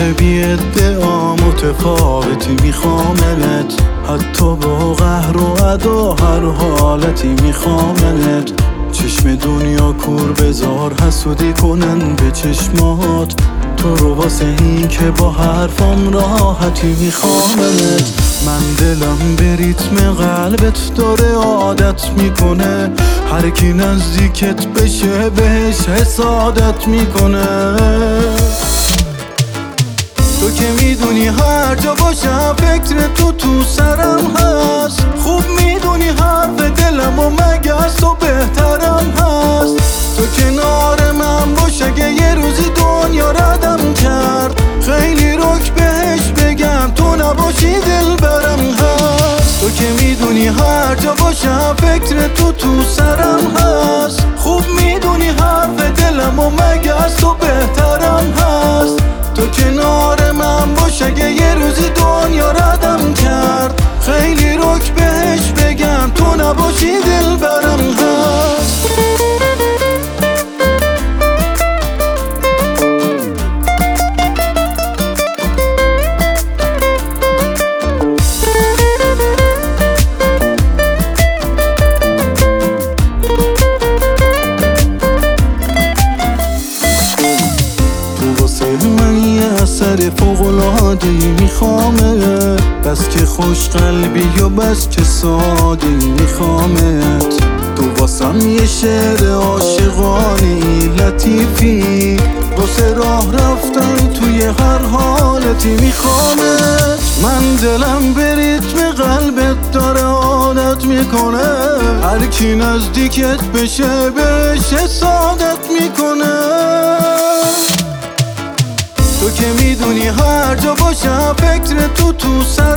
بی ادعا متفاوتی میخوامت، حتی با قهر و ادا هر حالتی میخوامت. چشم دنیا کور بذار حسودی کنن به چشمات، تو رو واسه این که با حرفام راحتی میخوامت. من دلم به ریتم قلبت داره عادت میکنه، هر کی نزدیکت بشه بهش حسادت میکنه. تو که میدونی هر جا باشم فکر تو سرم هست، خوب میدونی حرف دلم و مگه از تو بهترم هست. تو کنار من باش اگه یه روزی دنیا ردم کرد، خیلی رک بهش بگم تو نباشی دل برم هست. تو که میدونی هر جا باشم فکر تو سرم هست، خوب میدونی حرف دلم و مگه از تو بهترم هست. تو کنار من باش اگه یه روزی دنیا ردم کرد، خیلی رک بهش بگم تو نباشی دل برم هست. اثر فوق‌العاده‌ای میخوامت، بس که خوش قلبی و بس که ساده‌ای میخوامت. تو واسم یه شعر عاشقانه‌ای لطیفی، واسه راه رفتن توی هر حالتی میخوامت. من دلم به ریتم قلبت داره عادت میکنه، هر کی نزدیکت بشه بهش حسادت میکنه. تو که میدونی هر جا باشم فکر تو